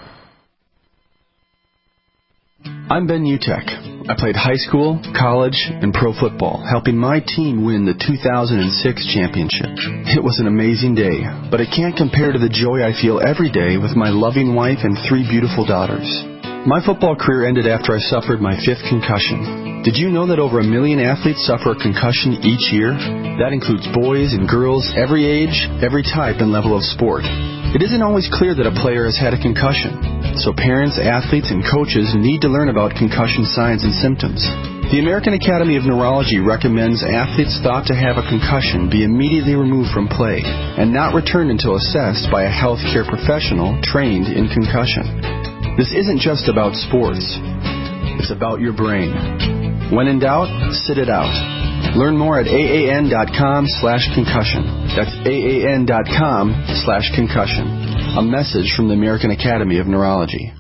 I'm Ben Utek. I played high school, college, and pro football, helping my team win the two thousand six championship. It was an amazing day, but it can't compare to the joy I feel every day with my loving wife and three beautiful daughters. My football career ended after I suffered my fifth concussion. Did you know that over a million athletes suffer a concussion each year? That includes boys and girls, every age, every type and level of sport. It isn't always clear that a player has had a concussion, so parents, athletes, and coaches need to learn about concussion signs and symptoms. The American Academy of Neurology recommends athletes thought to have a concussion be immediately removed from play and not returned until assessed by a healthcare professional trained in concussion. This isn't just about sports. It's about your brain. When in doubt, sit it out. Learn more at A A N dot com slash concussion. That's A A N dot com slash concussion. A message from the American Academy of Neurology.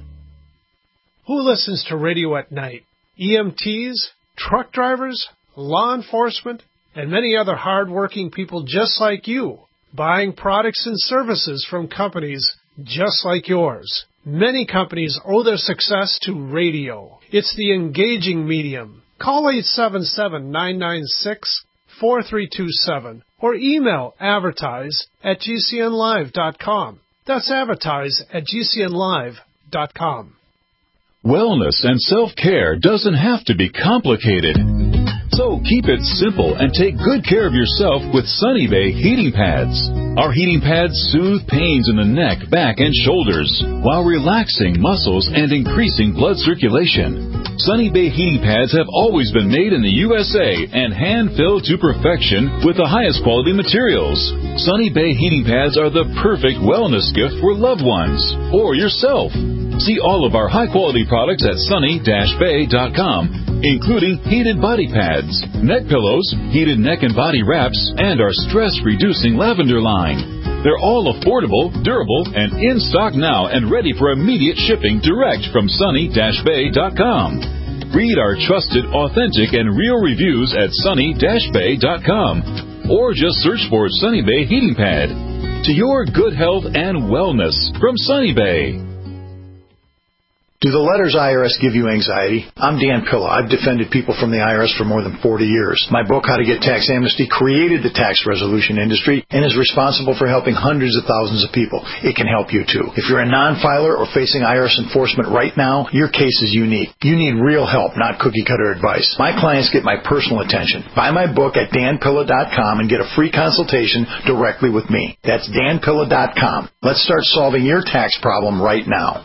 Who listens to radio at night? E M Ts, truck drivers, law enforcement, and many other hard-working people just like you, buying products and services from companies just like yours. Many companies owe their success to radio. It's the engaging medium. Call eight seven seven, nine nine six, four three two seven or email advertise at G C N live dot com. That's advertise at G C N live dot com. Wellness and self-care doesn't have to be complicated. So keep it simple and take good care of yourself with Sunny Bay heating pads. Our heating pads soothe pains in the neck, back, and shoulders while relaxing muscles and increasing blood circulation. Sunny Bay heating pads have always been made in the U S A and hand-filled to perfection with the highest quality materials. Sunny Bay heating pads are the perfect wellness gift for loved ones or yourself. See all of our high-quality products at sunny dash bay dot com, including heated body pads, neck pillows, heated neck and body wraps, and our stress-reducing lavender line. They're all affordable, durable, and in stock now and ready for immediate shipping direct from sunny dash bay dot com. Read our trusted, authentic, and real reviews at sunny dash bay dot com or just search for Sunny Bay Heating Pad. To your good health and wellness from Sunny Bay. Do the letters I R S give you anxiety? I'm Dan Pilla. I've defended people from the I R S for more than forty years. My book, How to Get Tax Amnesty, created the tax resolution industry and is responsible for helping hundreds of thousands of people. It can help you too. If you're a non-filer or facing I R S enforcement right now, your case is unique. You need real help, not cookie-cutter advice. My clients get my personal attention. Buy my book at dan pilla dot com and get a free consultation directly with me. That's dan pilla dot com. Let's start solving your tax problem right now.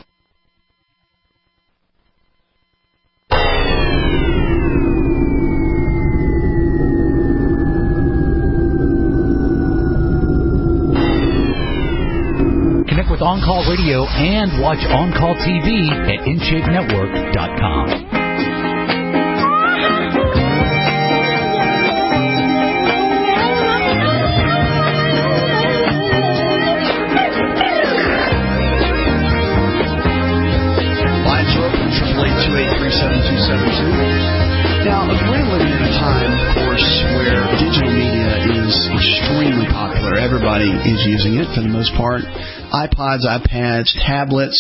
Connect with On Call Radio and watch On Call T V at in shape network dot com. Now, we're living in a time, of course, where digital media is extremely popular. Everybody is using it for the most part. iPods, iPads, tablets,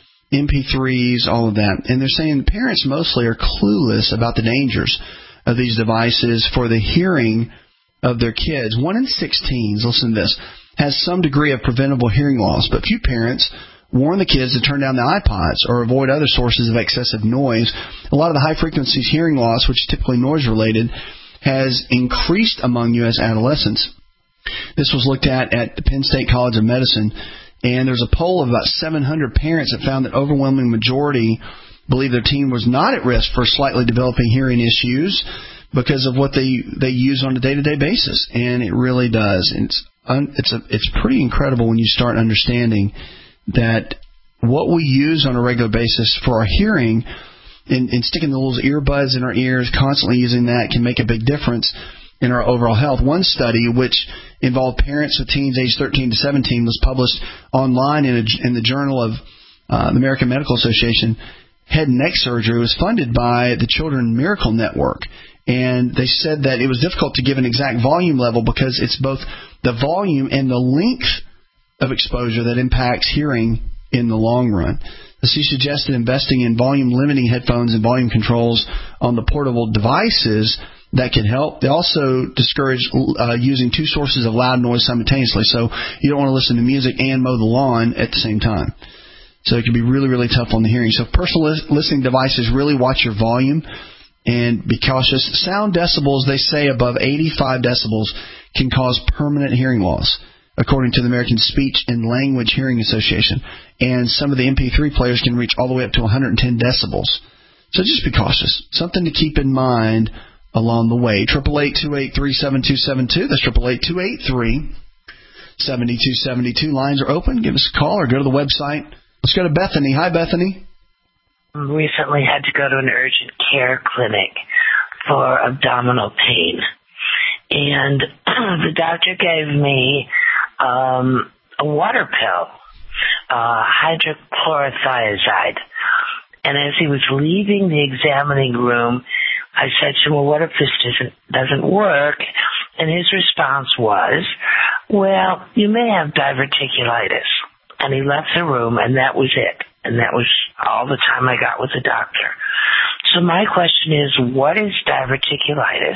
M P threes, all of that. And they're saying the parents mostly are clueless about the dangers of these devices for the hearing of their kids. One in six teens, listen to this, has some degree of preventable hearing loss, but few parents warn the kids to turn down the iPods or avoid other sources of excessive noise. A lot of the high-frequency hearing loss, which is typically noise-related, has increased among U S adolescents. This was looked at at the Penn State College of Medicine, and there's a poll of about seven hundred parents that found that overwhelming majority believe their teen was not at risk for slightly developing hearing issues because of what they, they use on a day-to-day basis, and it really does. And it's, un, it's, a, it's pretty incredible when you start understanding that what we use on a regular basis for our hearing and, and sticking the little earbuds in our ears, constantly using that, can make a big difference in our overall health. One study, which involved parents with teens aged thirteen to seventeen, was published online in, a, in the Journal of uh, the American Medical Association. Head and neck surgery was funded by the Children Miracle Network. And they said that it was difficult to give an exact volume level because it's both the volume and the length of exposure that impacts hearing in the long run. She suggested investing in volume-limiting headphones and volume controls on the portable devices that can help. They also discourage uh, using two sources of loud noise simultaneously, so you don't want to listen to music and mow the lawn at the same time. So it can be really, really tough on the hearing. So personal listening devices, really watch your volume and be cautious. Sound decibels, they say above eighty-five decibels, can cause permanent hearing loss, according to the American Speech and Language Hearing Association. And some of the M P three players can reach all the way up to one hundred ten decibels. So just be cautious. Something to keep in mind along the way. eight eight eight, two eight three, seven two seven two. That's eight eight eight, two eight three, seven two seven two. Lines are open. Give us a call or go to the website. Let's go to Bethany. Hi, Bethany. Recently had to go to an urgent care clinic for abdominal pain. And the doctor gave me um, a water pill, uh, hydrochlorothiazide. And as he was leaving the examining room, I said to him, well, what if this doesn't, doesn't work? And his response was, well, you may have diverticulitis. And he left the room, and that was it. And that was all the time I got with the doctor. So my question is, what is diverticulitis?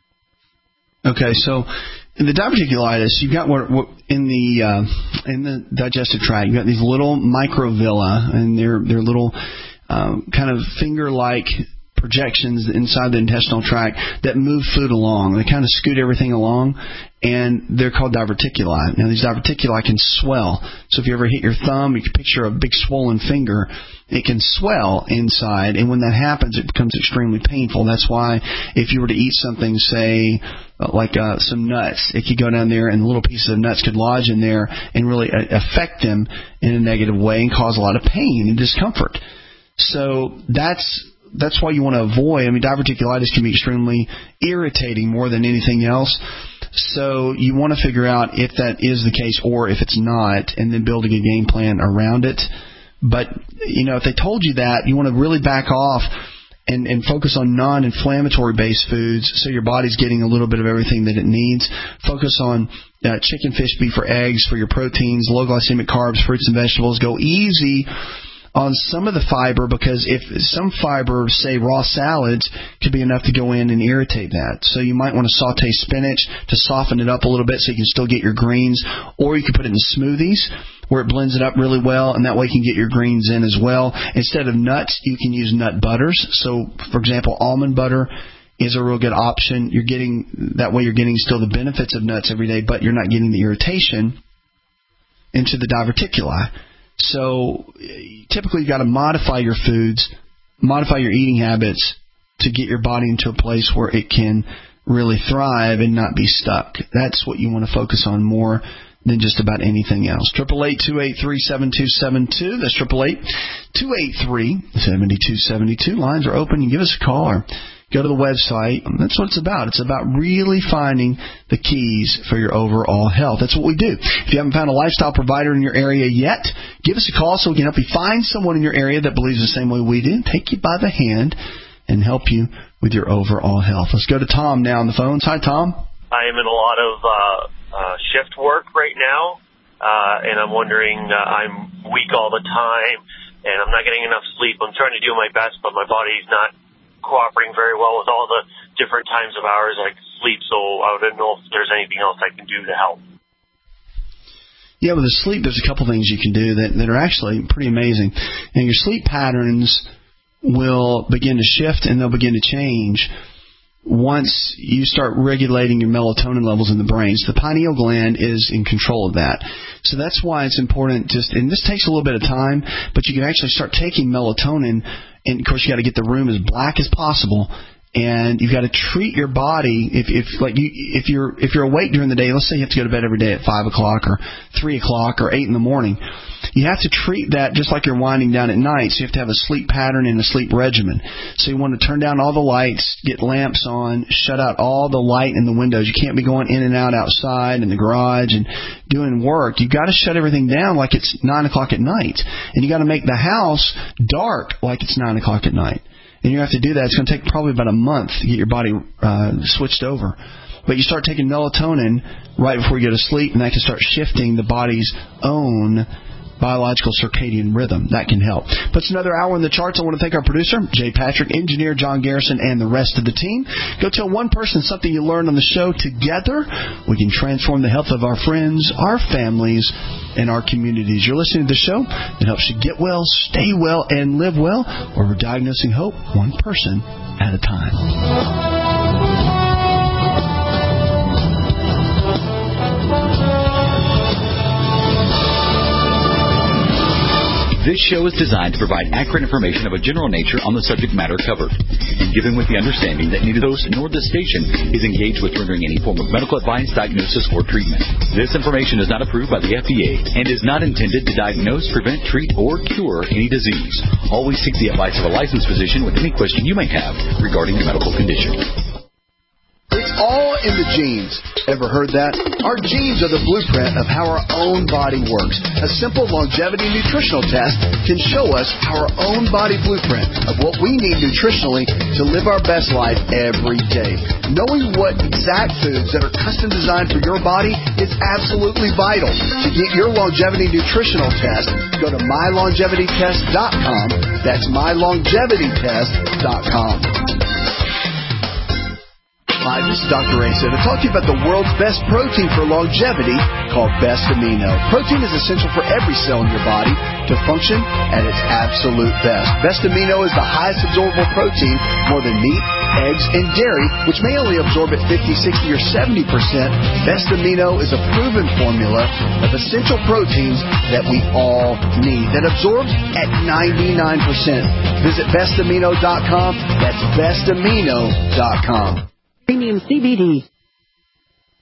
Okay, so in the diverticulitis, you've got what, what in the uh, in the digestive tract, you've got these little microvilli, and they're they're little uh, kind of finger-like projections inside the intestinal tract that move food along. They kind of scoot everything along, and they're called diverticuli. Now, these diverticuli can swell. So if you ever hit your thumb, you can picture a big swollen finger. It can swell inside, and when that happens, it becomes extremely painful. That's why if you were to eat something, say, like uh, some nuts, it could go down there, and little pieces of nuts could lodge in there and really affect them in a negative way and cause a lot of pain and discomfort. So that's That's why you want to avoid, I mean, diverticulitis can be extremely irritating more than anything else. So you want to figure out if that is the case or if it's not, and then building a game plan around it. But, you know, if they told you that, you want to really back off and, and focus on non-inflammatory based foods so your body's getting a little bit of everything that it needs. Focus on uh, chicken, fish, beef, or eggs for your proteins, low glycemic carbs, fruits and vegetables. Go easy on some of the fiber, because if some fiber, say raw salads, could be enough to go in and irritate that. So you might want to saute spinach to soften it up a little bit so you can still get your greens, or you can put it in smoothies where it blends it up really well, and that way you can get your greens in as well. Instead of nuts, you can use nut butters. So, for example, almond butter is a real good option. You're getting that way you're getting still the benefits of nuts every day, but you're not getting the irritation into the diverticuli. So typically you've got to modify your foods, modify your eating habits to get your body into a place where it can really thrive and not be stuck. That's what you want to focus on more than just about anything else. Triple eight two eight three seven two seven two. That's triple eight two eight three seven two seven two. Lines are open. You can give us a call or go to the website. That's what it's about. It's about really finding the keys for your overall health. That's what we do. If you haven't found a lifestyle provider in your area yet, give us a call so we can help you find someone in your area that believes the same way we do, take you by the hand, and help you with your overall health. Let's go to Tom now on the phones. Hi, Tom. I am in a lot of uh, uh, shift work right now, uh, and I'm wondering, uh, I'm weak all the time, and I'm not getting enough sleep. I'm trying to do my best, but my body's not cooperating very well with all the different times of hours I can sleep, so I don't know if there's anything else I can do to help. Yeah, with the sleep, there's a couple things you can do that, that are actually pretty amazing. And your sleep patterns will begin to shift and they'll begin to change once you start regulating your melatonin levels in the brain. So the pineal gland is in control of that. So that's why it's important just, and this takes a little bit of time, but you can actually start taking melatonin. And, of course, you got to get the room as black as possible, and you've got to treat your body. If, if like you, if you're if you're awake during the day, let's say you have to go to bed every day at five o'clock or three o'clock or eight in the morning, you have to treat that just like you're winding down at night. So you have to have a sleep pattern and a sleep regimen. So you want to turn down all the lights, get lamps on, shut out all the light in the windows. You can't be going in and out outside in the garage and doing work. You've got to shut everything down like it's nine o'clock at night, and you got to make the house dark like it's nine o'clock at night. And you have to do that. It's going to take probably about a month to get your body uh, switched over. But you start taking melatonin right before you go to sleep, and that can start shifting the body's own biological circadian rhythm. That can help. But it's another hour in the charts. I want to thank our producer, Jay Patrick, engineer John Garrison, and the rest of the team. Go tell one person something you learned on the show. Together, we can transform the health of our friends, our families, and our communities. You're listening to the show that helps you get well, stay well, and live well, where we're diagnosing hope one person at a time. This show is designed to provide accurate information of a general nature on the subject matter covered, and given with the understanding that neither host nor the station is engaged with rendering any form of medical advice, diagnosis, or treatment. This information is not approved by the F D A and is not intended to diagnose, prevent, treat, or cure any disease. Always seek the advice of a licensed physician with any question you may have regarding your medical condition. It's all in the genes. Ever heard that? Our genes are the blueprint of how our own body works. A simple longevity nutritional test can show us our own body blueprint of what we need nutritionally to live our best life every day. Knowing what exact foods that are custom designed for your body is absolutely vital. To get your longevity nutritional test, go to my longevity test dot com. That's my longevity test dot com. Hi, this is Doctor Asa to talk to you about the world's best protein for longevity called Best Amino. Protein is essential for every cell in your body to function at its absolute best. Best Amino is the highest absorbable protein, more than meat, eggs, and dairy, which may only absorb at fifty, sixty, or seventy percent. Best Amino is a proven formula of essential proteins that we all need that absorbs at ninety-nine percent. Visit best amino dot com. That's best amino dot com. Premium C B D.